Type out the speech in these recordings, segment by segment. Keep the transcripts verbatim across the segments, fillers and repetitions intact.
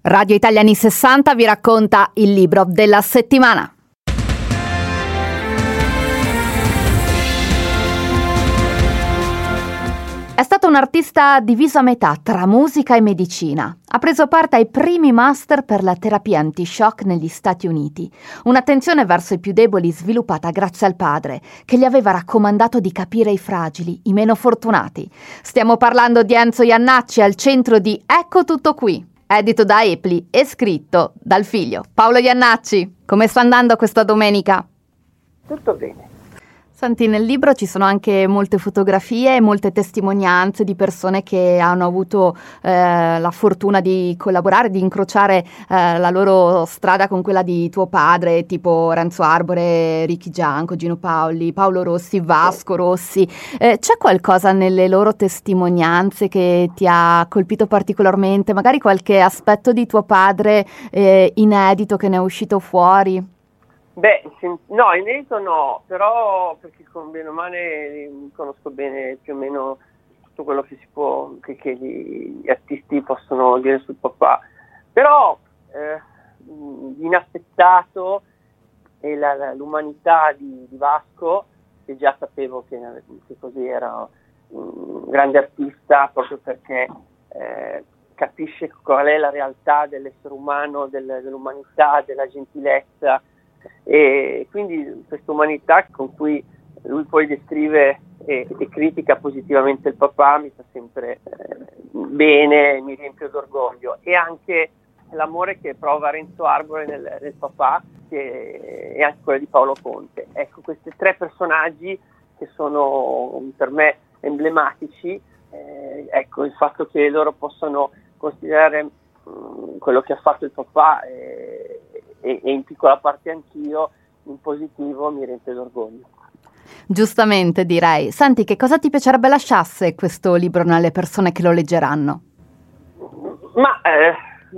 Radio Italia anni sessanta vi racconta il libro della settimana. È stato un artista diviso a metà tra musica e medicina. Ha preso parte ai primi master per la terapia anti-shock negli Stati Uniti. Un'attenzione verso i più deboli sviluppata grazie al padre, che gli aveva raccomandato di capire i fragili, i meno fortunati. Stiamo parlando di Enzo Jannacci al centro di Ecco tutto qui, edito da Epli e scritto dal figlio Paolo Jannacci. Come sta andando questa domenica? Tutto bene. Senti, nel libro ci sono anche molte fotografie e molte testimonianze di persone che hanno avuto eh, la fortuna di collaborare, di incrociare eh, la loro strada con quella di tuo padre, tipo Renzo Arbore, Ricky Gianco, Gino Paoli, Paolo Rossi, Vasco Rossi. Eh, c'è qualcosa nelle loro testimonianze che ti ha colpito particolarmente? Magari qualche aspetto di tuo padre eh, inedito che ne è uscito fuori? Beh, no, inedito no, però perché con bene o male conosco bene più o meno tutto quello che si può, che, che gli, gli artisti possono dire sul papà. Però eh, inaspettato è la, la, l'umanità di, di Vasco, che già sapevo che, che così era un grande artista, proprio perché eh, capisce qual è la realtà dell'essere umano, del, dell'umanità, della gentilezza. E quindi questa umanità con cui lui poi descrive e, e critica positivamente il papà mi fa sempre eh, bene, mi riempie d'orgoglio, e anche l'amore che prova Renzo Arbore nel, nel papà, che è anche quello di Paolo Conte. Ecco, questi tre personaggi che sono per me emblematici, eh, ecco, il fatto che loro possano considerare mh, quello che ha fatto il papà eh, e in piccola parte anch'io, in positivo, mi riempie d'orgoglio. Giustamente, direi. Senti, che cosa ti piacerebbe lasciasse questo libro nelle persone che lo leggeranno? Ma eh,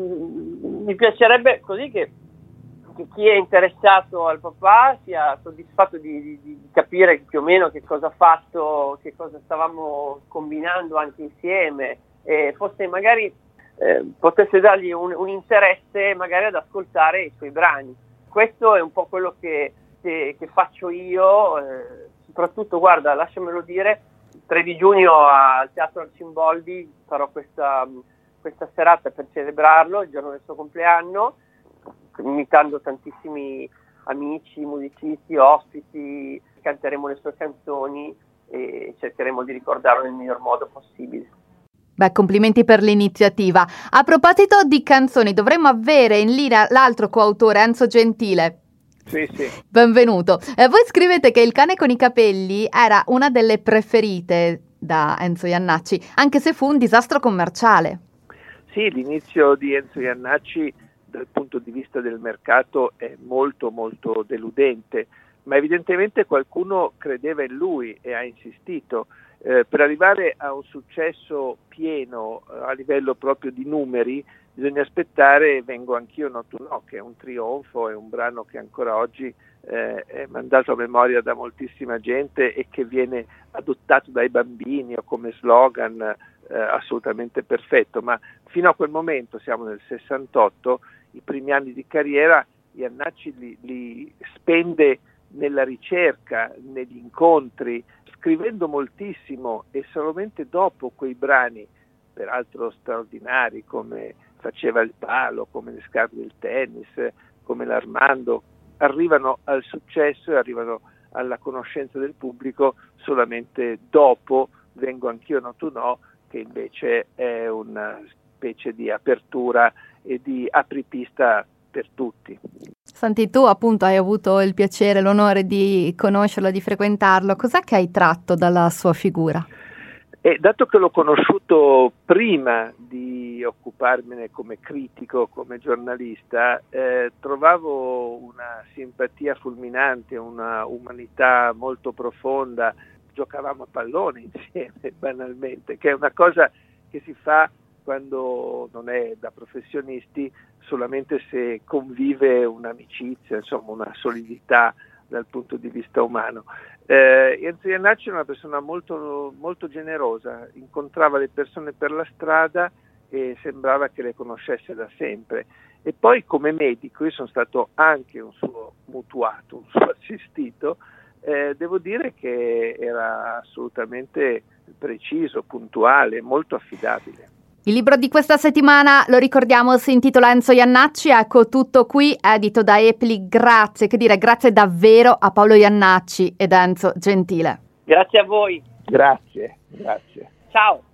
mi piacerebbe così che, che chi è interessato al papà sia soddisfatto di, di, di capire più o meno che cosa ha fatto, che cosa stavamo combinando anche insieme, e forse magari Eh, potesse dargli un, un interesse magari ad ascoltare i suoi brani. Questo è un po' quello che, che, che faccio io, eh, soprattutto, guarda, lasciamelo dire, il tre di giugno al Teatro Arcimboldi farò questa, questa serata per celebrarlo, il giorno del suo compleanno, invitando tantissimi amici, musicisti, ospiti, canteremo le sue canzoni e cercheremo di ricordarlo nel miglior modo possibile. Beh, complimenti per l'iniziativa. A proposito di canzoni, dovremmo avere in linea l'altro coautore, Enzo Gentile. Sì, sì. Benvenuto. Eh, voi scrivete che Il cane con i capelli era una delle preferite da Enzo Jannacci, anche se fu un disastro commerciale. Sì, l'inizio di Enzo Jannacci dal punto di vista del mercato è molto molto deludente, ma evidentemente qualcuno credeva in lui e ha insistito. Eh, per arrivare a un successo pieno eh, a livello proprio di numeri bisogna aspettare Vengo anch'io no tu no, che è un trionfo, è un brano che ancora oggi eh, è mandato a memoria da moltissima gente e che viene adottato dai bambini o come slogan eh, assolutamente perfetto, ma fino a quel momento, siamo nel sessantotto, i primi anni di carriera Jannacci li, li spende nella ricerca, negli incontri, scrivendo moltissimo, e solamente dopo quei brani, peraltro straordinari, come Faceva il palo, come Le scarpe del tennis, come l'Armando, arrivano al successo e arrivano alla conoscenza del pubblico solamente dopo Vengo anch'io no tu no, che invece è una specie di apertura e di apripista per tutti. Senti, tu appunto hai avuto il piacere, l'onore di conoscerlo, di frequentarlo. Cos'è che hai tratto dalla sua figura? E dato che l'ho conosciuto prima di occuparmene come critico, come giornalista, eh, trovavo una simpatia fulminante, una umanità molto profonda. Giocavamo a pallone insieme, banalmente, che è una cosa che si fa quando non è da professionisti, solamente se convive un'amicizia, insomma una solidità dal punto di vista umano. Eh, Enzo Jannacci era una persona molto, molto generosa, incontrava le persone per la strada e sembrava che le conoscesse da sempre. E poi come medico, io sono stato anche un suo mutuato, un suo assistito, eh, devo dire che era assolutamente preciso, puntuale, molto affidabile. Il libro di questa settimana, lo ricordiamo, si intitola Enzo Jannacci. Ecco, tutto qui, edito da Epli. Grazie, che dire, grazie davvero a Paolo Jannacci ed Enzo Gentile. Grazie a voi. Grazie, grazie. Ciao.